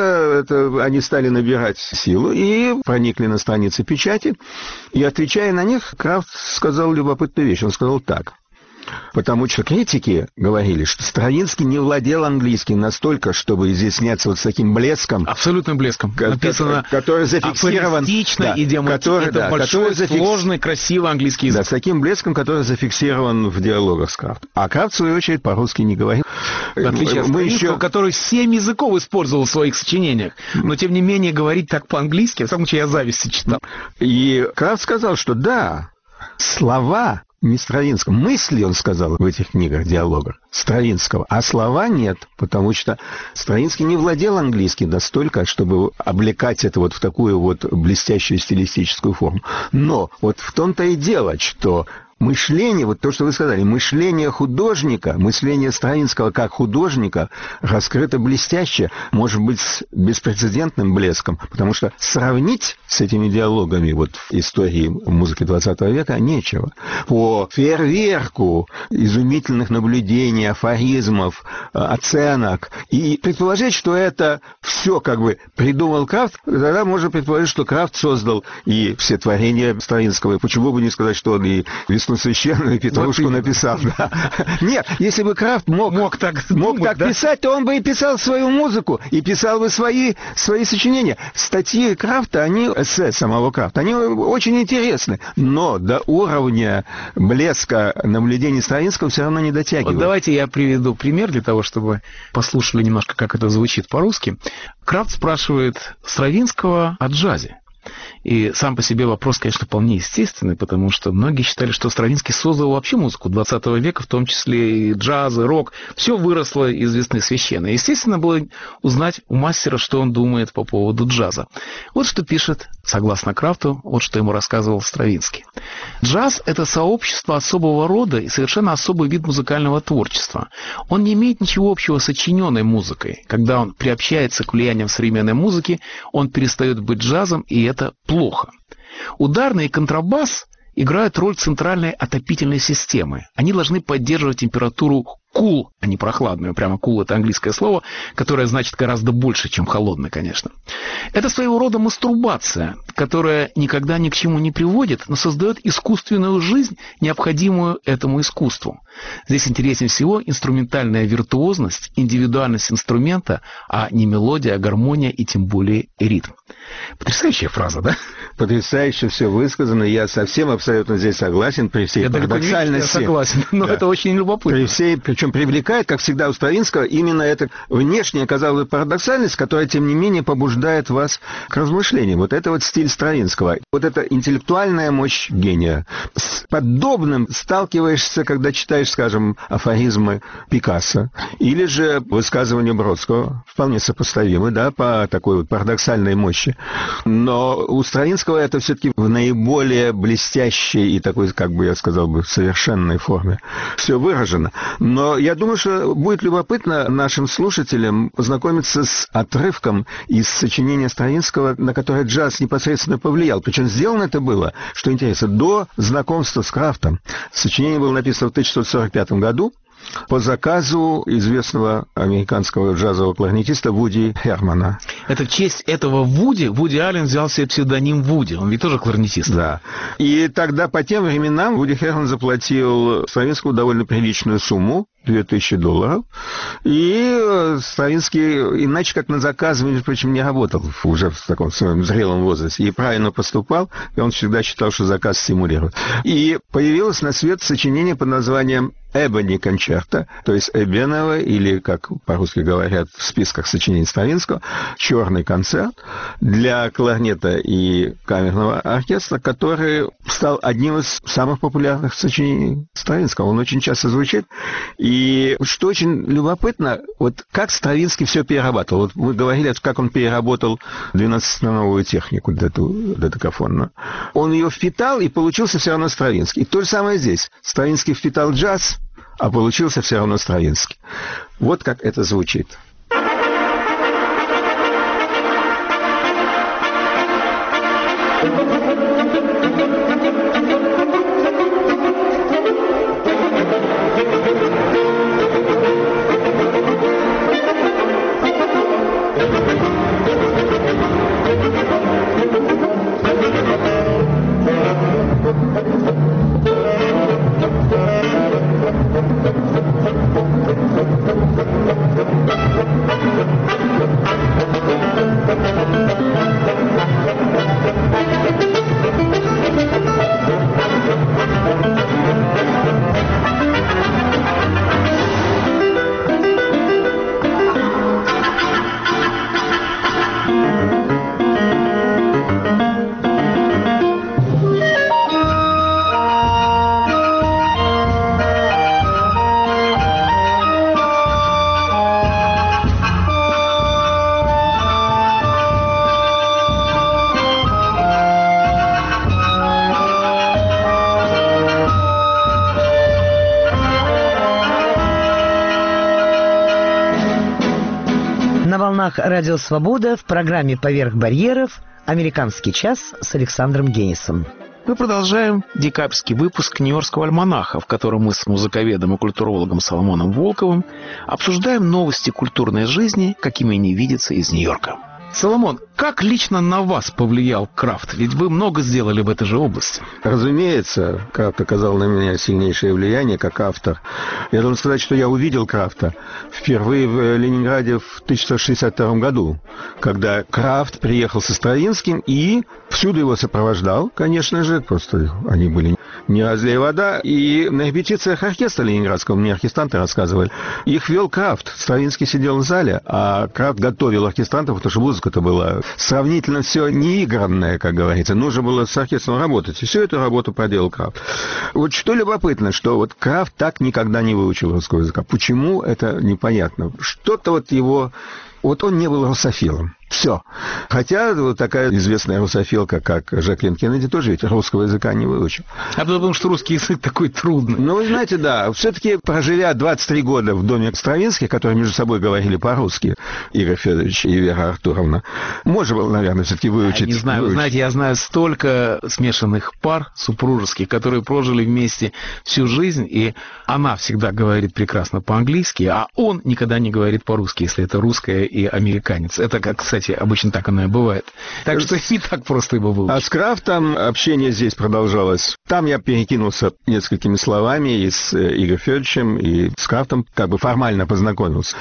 они стали набирать силу и проникли на страницы печати, и, отвечая на них, Крафт сказал любопытную вещь. Он сказал так: потому что критики говорили, что Стравинский не владел английским настолько, чтобы изъясняться вот с таким блеском. Абсолютным блеском. Написано который зафиксирован. Да, это большой, сложный, красивый английский язык. Да, с таким блеском, который зафиксирован в диалогах с Крафтом. А Крафт, в свою очередь, по-русски не говорил. В отличие от Стравинского, который 7 языков использовал в своих сочинениях. Но, тем не менее, говорить так по-английски, в самом случае, я зависти читал. И Крафт сказал, что да, слова не Стравинского. Мысли, он сказал в этих книгах, диалогах, Стравинского, а слова нет, потому что Стравинский не владел английским настолько, чтобы облекать это вот в такую вот блестящую стилистическую форму. Но вот в том-то и дело, что мышление, вот то, что вы сказали, мышление художника, мышление Стравинского как художника раскрыто блестяще, может быть, с беспрецедентным блеском, потому что сравнить с этими диалогами вот в истории музыки 20 века нечего. По фейерверку изумительных наблюдений, афоризмов, оценок, и предположить, что это все как бы придумал Крафт, тогда можно предположить, что Крафт создал и все творения Стравинского, и почему бы не сказать, что он и «Весну священную», и «Петрушку» вот написал. Да. Нет, если бы Крафт мог так писать, то он бы и писал свою музыку, и писал бы свои сочинения. Статьи Крафта, они, эссе самого Крафта, они очень интересны, но до уровня блеска наблюдений Стравинского все равно не дотягивают. Вот давайте я приведу пример для того, чтобы послушали немножко, как это звучит по-русски. Крафт спрашивает Стравинского о джазе. И сам по себе вопрос, конечно, вполне естественный, потому что многие считали, что Стравинский создал вообще музыку 20 века, в том числе и джаз, и рок. Все выросло из «Весны священной». Естественно, было узнать у мастера, что он думает по поводу джаза. Вот что пишет, согласно Крафту, вот что ему рассказывал Стравинский. Джаз – это сообщество особого рода и совершенно особый вид музыкального творчества. Он не имеет ничего общего с сочиненной музыкой. Когда он приобщается к влияниям современной музыки, он перестает быть джазом, и это плохо. Ударный и контрабас играют роль центральной отопительной системы. Они должны поддерживать температуру cool, а не прохладную. Прямо cool — это английское слово, которое значит гораздо больше, чем холодный, конечно. Это своего рода мастурбация, которая никогда ни к чему не приводит, но создает искусственную жизнь, необходимую этому искусству. Здесь интереснее всего инструментальная виртуозность, индивидуальность инструмента, а не мелодия, гармония и тем более ритм. Потрясающая фраза, да? Потрясающе все высказано. Я совсем абсолютно здесь согласен при всей парадоксальности. Я согласен, но да. Это очень любопытно. При всей, причем привлекает, как всегда у Стравинского, именно эта внешняя, казалось бы, парадоксальность, которая, тем не менее, побуждает вас к размышлениям. Вот это вот стиль Стравинского. Вот эта интеллектуальная мощь гения. С подобным сталкиваешься, когда читаешь, скажем, афоризмы Пикассо или же высказывания Бродского, вполне сопоставимы, да, по такой вот парадоксальной мощи. Но у Стравинского это все-таки в наиболее блестящей и такой, как бы я сказал бы, совершенной форме все выражено. Но я думаю, что будет любопытно нашим слушателям познакомиться с отрывком из сочинения Стравинского, на которое джаз непосредственно повлиял. Причем сделано это было, что интересно, до знакомства с Крафтом. Сочинение было написано в 1945 году по заказу известного американского джазового кларнетиста Вуди Хермана. Это в честь этого Вуди Аллен взял себе псевдоним Вуди. Он ведь тоже кларнетист. Да. И тогда по тем временам Вуди Херман заплатил Стравинскому довольно приличную сумму, $2000. И Стравинский, иначе как на заказ, между прочим, не работал уже в таком своем зрелом возрасте. И правильно поступал, и он всегда считал, что заказ стимулирует. И появилось на свет сочинение под названием «Эбони кончерто», то есть эбеновое, или, как по-русски говорят в списках сочинений Стравинского, «Черный концерт» для кларнета и камерного оркестра, который стал одним из самых популярных сочинений Стравинского. Он очень часто звучит. И что очень любопытно, вот как Стравинский все перерабатывал. Вот мы говорили, как он переработал 12-струновую технику додекафонную. Он ее впитал, и получился все равно Стравинский. И то же самое здесь. Стравинский впитал джаз, а получился все равно Стравинский. Вот как это звучит. На волнах Радио Свобода в программе «Поверх барьеров» «Американский час» с Александром Генисом. Мы продолжаем декабрьский выпуск Нью-Йоркского альманаха, в котором мы с музыковедом и культурологом Соломоном Волковым обсуждаем новости культурной жизни, какими они видятся из Нью-Йорка. Соломон, как лично на вас повлиял Крафт? Ведь вы много сделали в этой же области. Разумеется, Крафт оказал на меня сильнейшее влияние как автор. Я должен сказать, что я увидел Крафта впервые в Ленинграде в 1962 году, когда Крафт приехал со Стравинским и всюду его сопровождал, конечно же, просто они были не разлей вода. И на репетициях оркестра ленинградского, мне оркестранты рассказывали, их вел Крафт. Стравинский сидел в зале, а Крафт готовил оркестрантов, потому что музыка-то была сравнительно все неигранное, как говорится. Нужно было с оркестром работать. И всю эту работу проделал Крафт. Вот что любопытно, что вот Крафт так никогда не выучил русского языка. Почему, это непонятно. Что-то вот его Вот он не был русофилом. Все. Хотя вот такая известная русофилка, как Жаклин Кеннеди, тоже ведь русского языка не выучил. А потому что русский язык такой трудный. Ну, вы знаете, да. Все-таки, проживя 23 года в доме Стравинских, которые между собой говорили по-русски, Игорь Федорович и Вера Артуровна, можно было, наверное, все-таки выучить. Я не знаю. Вы знаете, я знаю столько смешанных пар супружеских, которые прожили вместе всю жизнь, и она всегда говорит прекрасно по-английски, а он никогда не говорит по-русски, если это русская и американец. Это, как, кстати, обычно так оно и бывает. Так что не так просто его выучить. А с Крафтом общение здесь продолжалось. Там я перекинулся несколькими словами и с Игорем Федоровичем, и с Крафтом как бы формально познакомился.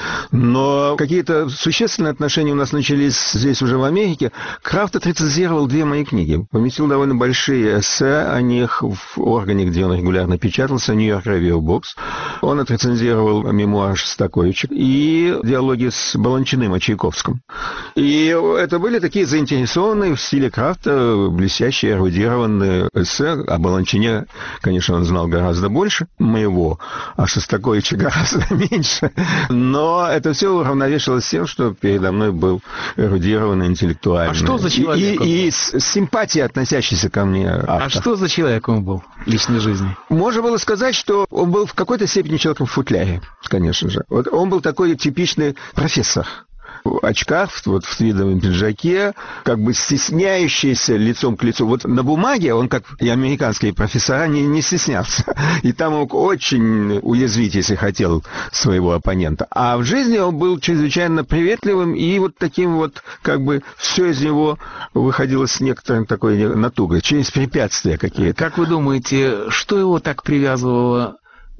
Но какие-то существенные отношения у нас начались здесь уже в Америке. Крафт отрецензировал 2 мои книги. Поместил довольно большие эссе о них в органе, где он регулярно печатался, New York Review Books. Он отрецензировал мемуар Шостаковича и диалоги с Баланчиным о Чайковском. И это были такие заинтересованные в стиле Крафта, блестящие, эрудированные эссе. О Баланчине, конечно, он знал гораздо больше моего, а Шостаковича гораздо меньше. Но это все уравновешивалось тем, что передо мной был эрудированный, интеллектуальный. А что за человек? И с симпатией относящийся ко мне автор. А что за человек он был в личной жизни? Можно было сказать, что он был в какой-то степени человеком в футляре, конечно же. Вот он был такой типичный профессор. В очках, вот в твидовом пиджаке, как бы стесняющийся лицом к лицу. Вот на бумаге он, как и американские профессора, не стеснялся. И там мог очень уязвить, если хотел, своего оппонента. А в жизни он был чрезвычайно приветливым, и вот таким вот, как бы, все из него выходило с некоторой такой натугой, через препятствия какие-то. Как вы думаете, что его так привязывало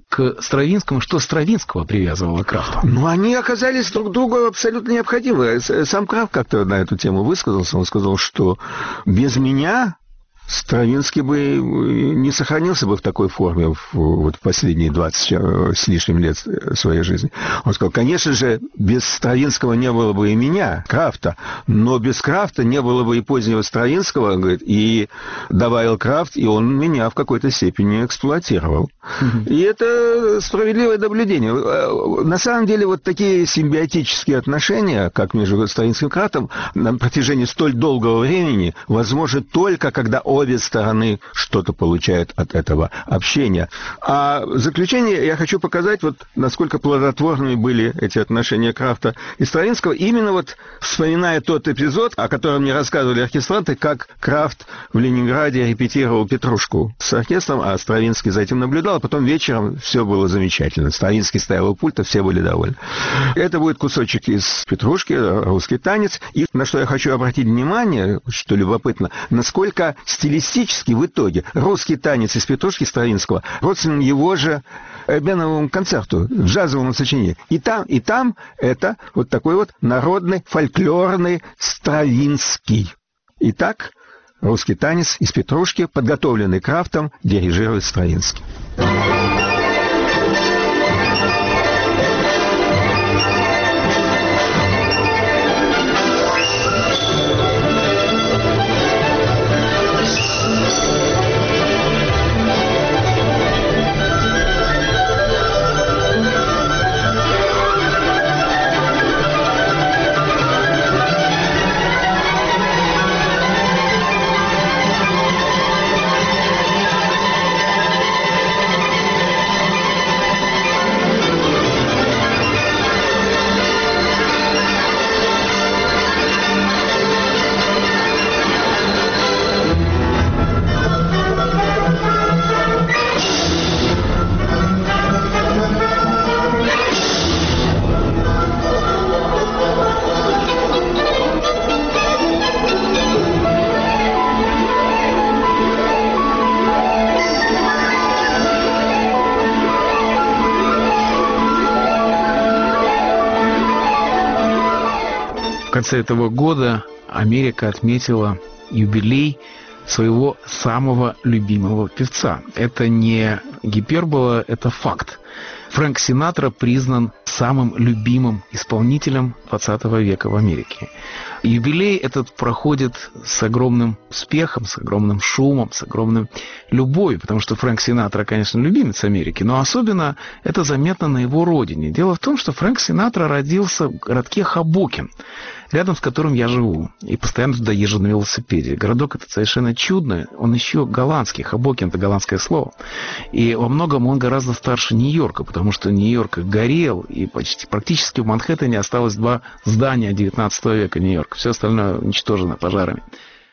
к Стравинскому, что Стравинского привязывало к Крафту? Ну, они оказались друг другу абсолютно необходимы. Сам Крафт как-то на эту тему высказался. Он сказал, что без меня Стравинский бы не сохранился бы в такой форме в последние 20 с лишним лет своей жизни. Он сказал, конечно же, без Стравинского не было бы и меня, Крафта, но без Крафта не было бы и позднего Стравинского, он говорит, и добавил Крафт, и он меня в какой-то степени эксплуатировал. И это справедливое наблюдение. На самом деле, вот такие симбиотические отношения, как между Стравинским и Крафтом, на протяжении столь долгого времени возможны только когда обе стороны что-то получают от этого общения. А в заключение я хочу показать, вот насколько плодотворными были эти отношения Крафта и Стравинского, именно вот вспоминая тот эпизод, о котором мне рассказывали оркестранты, как Крафт в Ленинграде репетировал «Петрушку» с оркестром, а Стравинский за этим наблюдал, а потом вечером все было замечательно. Стравинский стоял у пульта, все были довольны. Это будет кусочек из «Петрушки», русский танец. И на что я хочу обратить внимание, что любопытно, насколько стилистически в итоге русский танец из «Петрушки» Стравинского родственен его же Эбеновому концерту, джазовому сочинению. И там это вот такой вот народный, фольклорный Стравинский. Итак, русский танец из «Петрушки», подготовленный Крафтом, дирижирует Стравинский. В конце этого года Америка отметила юбилей своего самого любимого певца. Это не гипербола, это факт. Фрэнк Синатра признан самым любимым исполнителем 20 века в Америке. Юбилей этот проходит с огромным успехом, с огромным шумом, с огромной любовью, потому что Фрэнк Синатра, конечно, любимец Америки, но особенно это заметно на его родине. Дело в том, что Фрэнк Синатра родился в городке Хобокин, рядом с которым я живу, и постоянно туда езжу на велосипеде. Городок этот совершенно чудный, он еще голландский, Хобокин — это голландское слово. И во многом он гораздо старше Нью-Йорка, потому что Нью-Йорк горел, и практически в Манхэттене осталось 2 здания 19 века Нью-Йорка. Все остальное уничтожено пожарами.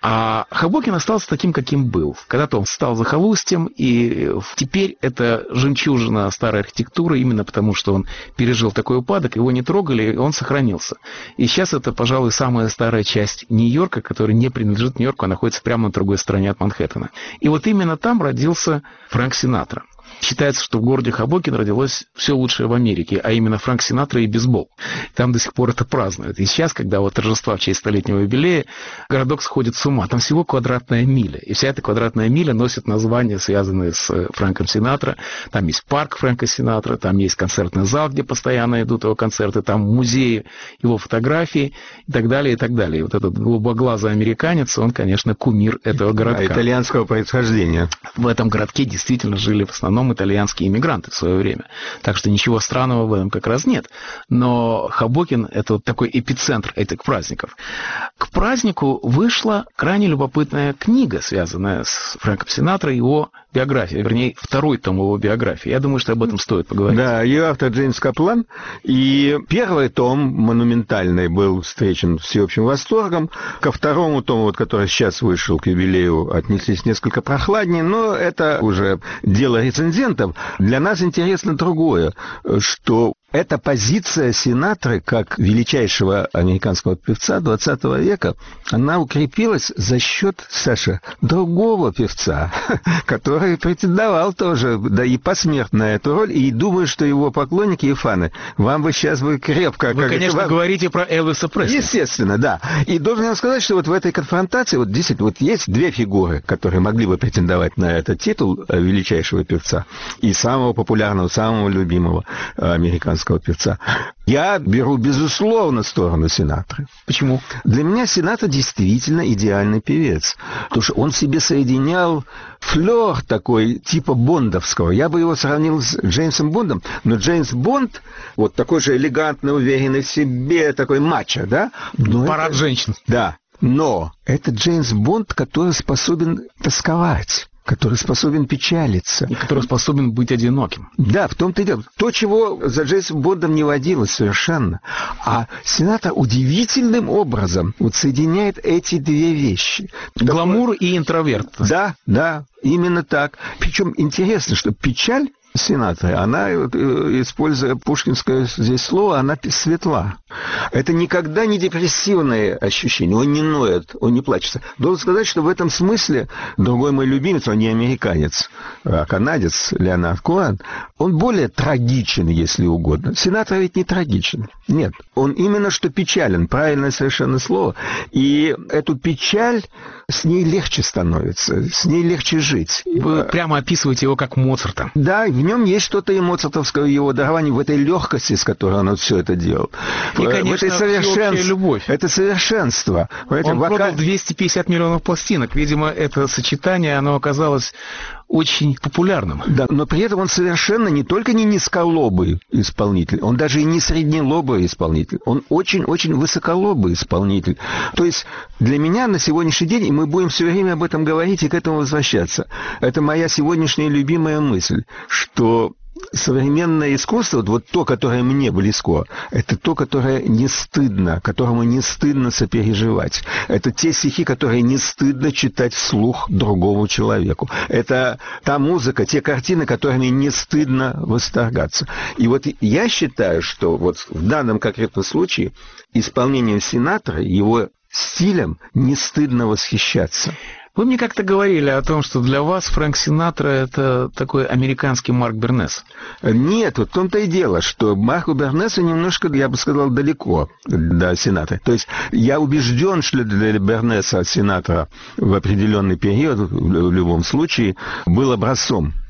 А Хобокин остался таким, каким был. Когда-то он стал захолустьем, и теперь это жемчужина старой архитектуры, именно потому, что он пережил такой упадок, его не трогали, и он сохранился. И сейчас это, пожалуй, самая старая часть Нью-Йорка, которая не принадлежит Нью-Йорку, а находится прямо на другой стороне от Манхэттена. И вот именно там родился Фрэнк Синатра. Считается, что в городе Хобокин родилось все лучшее в Америке, а именно Фрэнк Синатра и бейсбол. Там до сих пор это празднуют. И сейчас, когда вот торжества в честь столетнего юбилея, городок сходит с ума. Там всего квадратная миля. И вся эта квадратная миля носит названия, связанные с Фрэнком Синатра. Там есть парк Фрэнка Синатра, там есть концертный зал, где постоянно идут его концерты, там музеи, его фотографии и так далее, и так далее. И вот этот голубоглазый американец, он, конечно, кумир этого городка. Итальянского происхождения. В этом городке действительно жили в основном итальянские иммигранты в свое время. Так что ничего странного в этом как раз нет. Но Хобокин — это вот такой эпицентр этих праздников. К празднику вышла крайне любопытная книга, связанная с Фрэнком Синатро и его биографией, вернее, 2-й том его биографии. Я думаю, что об этом стоит поговорить. Да, ее автор Джеймс Каплан. И 1-й том, монументальный, был встречен всеобщим восторгом. Ко 2-му тому, вот, который сейчас вышел к юбилею, отнеслись несколько прохладнее, но это уже дело рецензентов. Для нас интересно другое, что эта позиция Синатры, как величайшего американского певца 20 века, она укрепилась за счет, Саша, другого певца, который претендовал тоже, да и посмертно на эту роль, и думаю, что его поклонники и фаны, вам бы сейчас бы крепко... Вы, конечно, говорите про Элвиса Пресли. Естественно, да. И должен я сказать, что вот в этой конфронтации, вот действительно, вот есть 2 фигуры, которые могли бы претендовать на этот титул величайшего певца и самого популярного, самого любимого американского певца. Я беру, безусловно, сторону Синатры. Почему? Для меня Синатра действительно идеальный певец. Потому что он в себе соединял флёр такой, типа бондовского. Я бы его сравнил с Джеймсом Бондом, но Джеймс Бонд, вот такой же элегантный, уверенный в себе, такой мачо, да? Парад женщин. Да. Но это Джеймс Бонд, который способен тосковать, который способен печалиться. И который способен быть одиноким. Да, в том-то и дело. То, чего за Джеймсом Бондом не водилось совершенно. А Синатра удивительным образом вот соединяет эти 2 вещи. Гламур и интроверт. Да, да, именно так. Причем интересно, что печаль Синатры, она, используя пушкинское здесь слово, она светла. Это никогда не депрессивное ощущение. Он не ноет, он не плачется. Должен сказать, что в этом смысле другой мой любимец, он не американец, а канадец Леонард Коэн, он более трагичен, если угодно. Синатра ведь не трагичен. Нет, он именно что печален, правильное совершенно слово. И эту печаль, с ней легче становится, с ней легче жить. Вы прямо описываете его как Моцарта. Да, в нем есть что-то и моцартовского его дарования, в этой легкости, с которой он все это делал. И, конечно, всеобщая любовь. Это совершенство. Он продал 250 миллионов пластинок. Видимо, это сочетание, оно оказалось очень популярным. Да, но при этом он совершенно не только не низколобый исполнитель, он даже и не среднелобый исполнитель. Он очень-очень высоколобый исполнитель. То есть для меня на сегодняшний день, и мы будем все время об этом говорить и к этому возвращаться, это моя сегодняшняя любимая мысль, что современное искусство, вот то, которое мне близко, это то, которое не стыдно, которому не стыдно сопереживать. Это те стихи, которые не стыдно читать вслух другому человеку. Это та музыка, те картины, которыми не стыдно восторгаться. И вот я считаю, что вот в данном конкретном случае исполнением Синатры, его стилем не стыдно восхищаться. Вы мне как-то говорили о том, что для вас Фрэнк Синатра — это такой американский Марк Бернес. Нет, вот в том-то и дело, что Марку Бернесу немножко, я бы сказал, далеко до Синатры. То есть я убежден, что для Бернеса Синатра в определенный период, в любом случае, был образцом.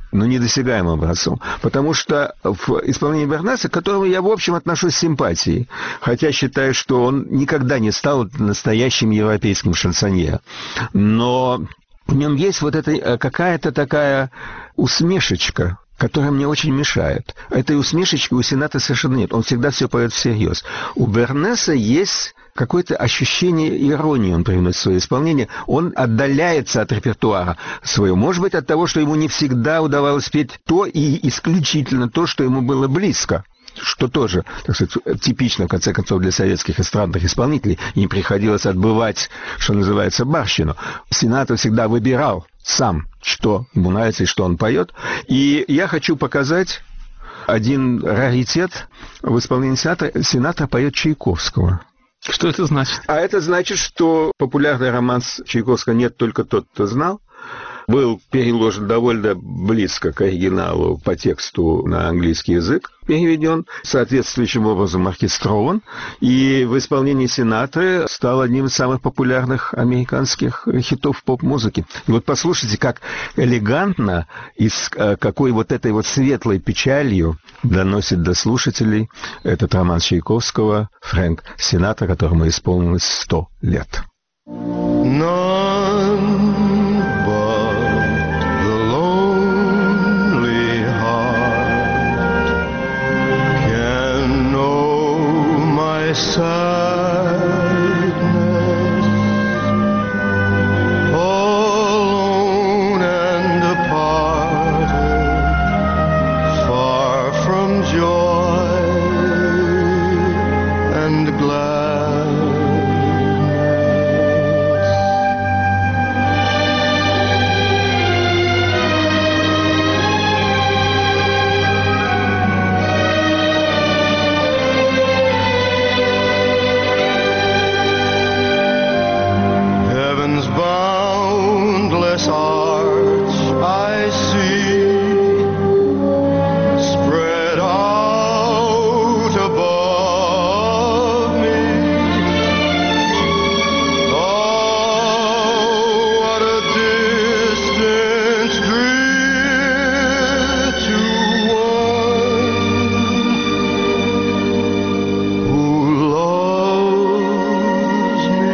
но недосягаемым образцом. Потому что в исполнении Бернеса, к которому я, в общем, отношусь с симпатией, хотя считаю, что он никогда не стал настоящим европейским шансонье, но в нем есть вот эта какая-то такая усмешечка, которая мне очень мешает. Этой усмешечки у Синатры совершенно нет. Он всегда все поет всерьез. У Бернеса есть какое-то ощущение иронии, он привносит в свое исполнение. Он отдаляется от репертуара своего. Может быть, от того, что ему не всегда удавалось петь то и исключительно то, что ему было близко. Что тоже, так сказать, типично, в конце концов, для советских эстрадных исполнителей. Им приходилось отбывать, что называется, барщину. Синатра всегда выбирал сам, что ему нравится и что он поет. И я хочу показать один раритет в исполнении Синатры. Синатра поет Чайковского. Что это значит? А это значит, что популярный романс Чайковского «Нет, только тот, кто знал» был переложен довольно близко к оригиналу по тексту на английский язык, переведен, соответствующим образом оркестрован, и в исполнении Синатры стал одним из самых популярных американских хитов поп-музыки. И вот послушайте, как элегантно и с какой вот этой вот светлой печалью доносит до слушателей этот роман Чайковского «Фрэнк Синатра», которому исполнилось 100 лет. Alone and departed, far from joy and gladness. Boundless arch I see spread out above me. Oh, what a distant drift to one who loves me.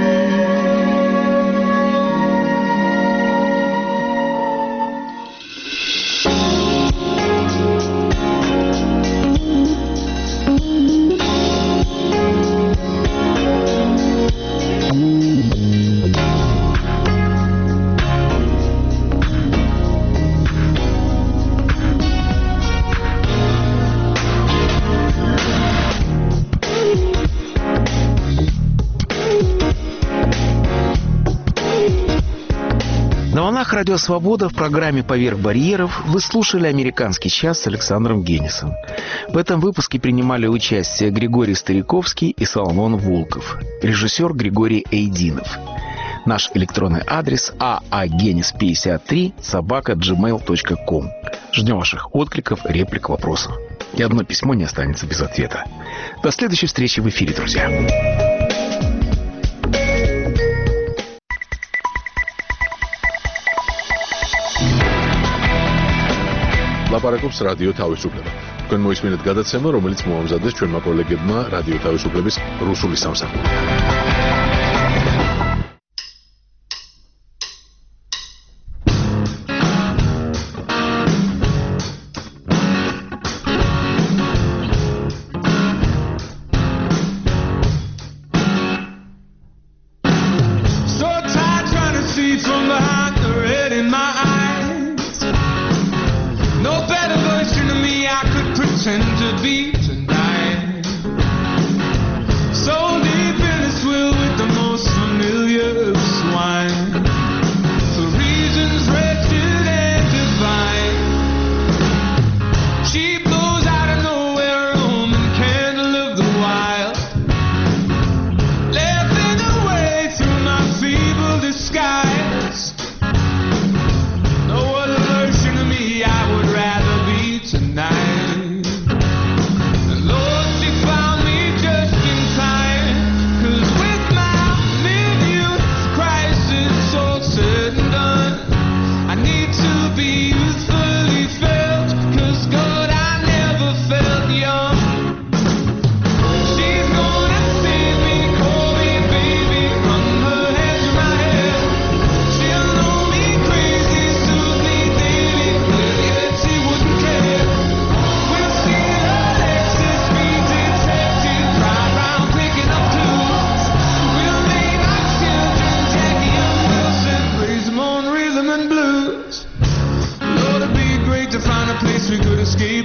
На волнах Радио Свобода в программе «Поверх барьеров» вы слушали «Американский час» с Александром Генисом. В этом выпуске принимали участие Григорий Стариковский и Соломон Волков, режиссер Григорий Эйдинов. Наш электронный адрес aagenis53@gmail.com. Ждем ваших откликов, реплик, вопросов. И одно письмо не останется без ответа. До следующей встречи в эфире, друзья. ლაპარაკობს რადიო თავისუფლება. თქვენ მოისმინეთ გადაცემა, რომელიც მოამზადეს ჩვენმა კოლეგებმა რადიო თავისუფლების რუსული სამსახური. So tired trying to see from behind the red in my eyes. No better version of me I could pretend to be tonight. So deep in this will with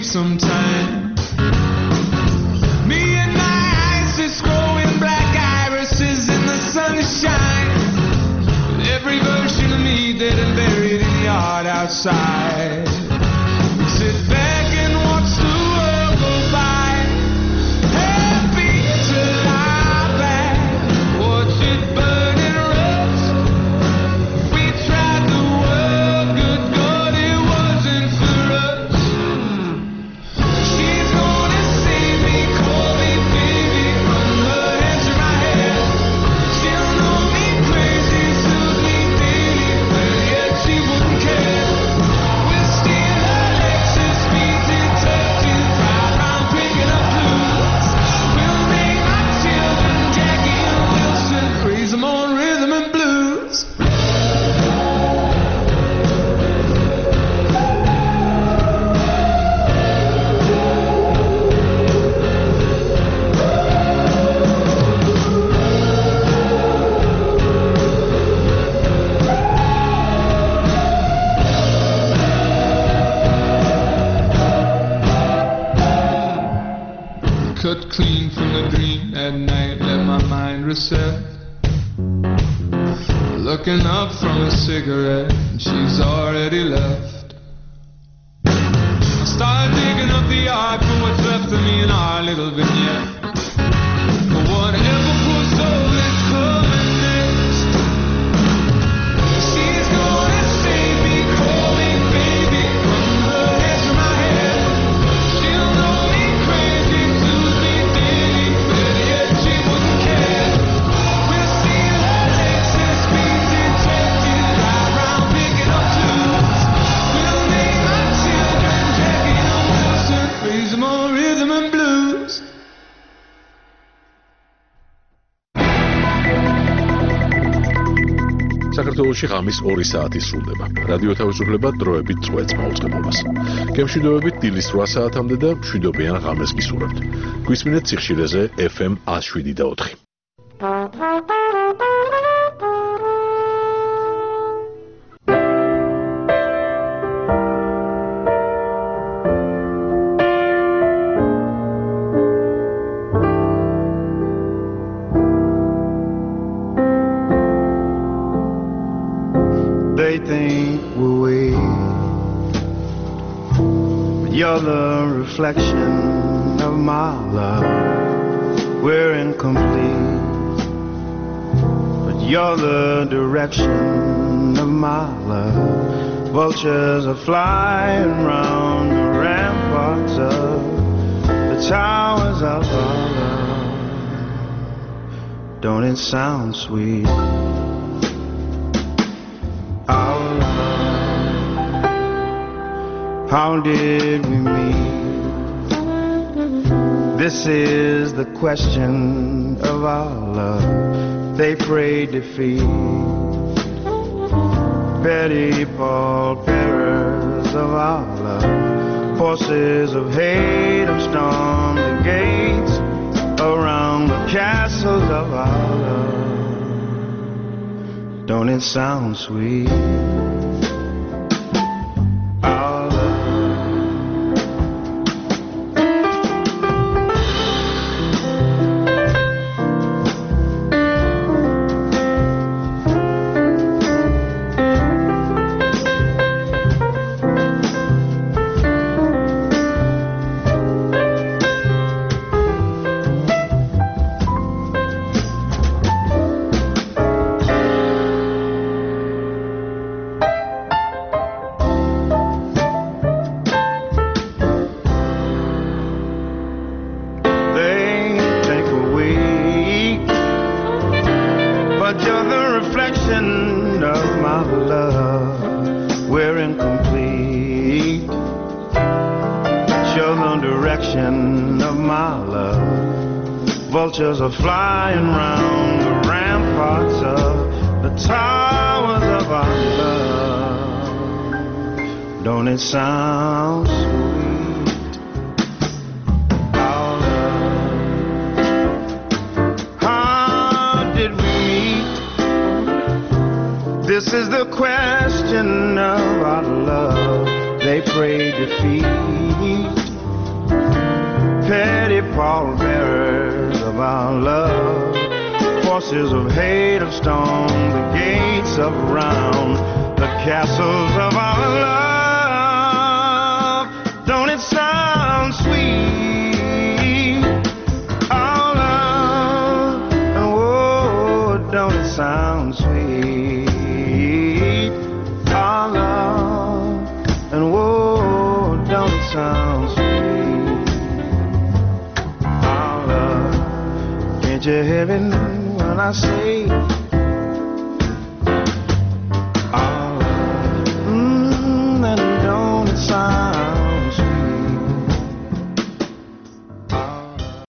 some time. Me and my ISIS growing black irises in the sunshine. Every version of me dead and buried in the yard outside. Sit back and watch the world go by. Happy to lie back, watch it burn and rust. We tried the world, good God, it wasn't for us. She's gonna save me, call me baby, run her hands through my hair. She'll know me crazy, soothe me daily, but yet she wouldn't care. We'll steal her Lexus, beat detectives, ride round picking up clues. We'll name our children Jackie and Wilson, raise them on rhythm and blues. Cut clean from the dream at night, let my mind reset. Looking up from a cigarette, and she's already left. I start digging up the art for what's left of me in our little vignette. For whatever poor soul is coming next. She's gonna save me, call me baby, run her hands through my hair. She'll know me crazy, soothe me daily, but yet she wouldn't care. We'll steal her Lexus, beat detectives, ride round picking up clues. We'll name our children Jackie and Wilson, raise them on rhythm and blues. საქართველოში ღამის 2 საათი სრულდება. რადიო თავისუფლება დროებით წვეთს მაუწყებლობას. გემშვიდობებით დილის 8 საათამდე და მშვიდობიან ღამეს გისურვებთ. გვისმინეთ სიხშირეზე FM 107.4. They think we're weak, but you're the reflection of my love. We're incomplete, but you're the direction of my love. Vultures are flying round the ramparts of the towers of our love. Don't it sound sweet? Our love, how did we meet? This is the question of our love. They pray defeat, petty pallbearers of our love. Forces of hate have stormed the gates around the castles of our love. Don't it sound sweet? Our love. Vultures are flying round the ramparts of the towers of our love. Don't it sound sweet? Our love. How did we meet? This is the question of our love. They pray defeat, petty pallbearers of our love. Forces of hate have stormed the gates of round the castles of our love. Don't it sound sweet? Our love, and whoa, don't it sound sweet? Our love, and whoa, don't it sound sweet? Our love, can't you hear it when I say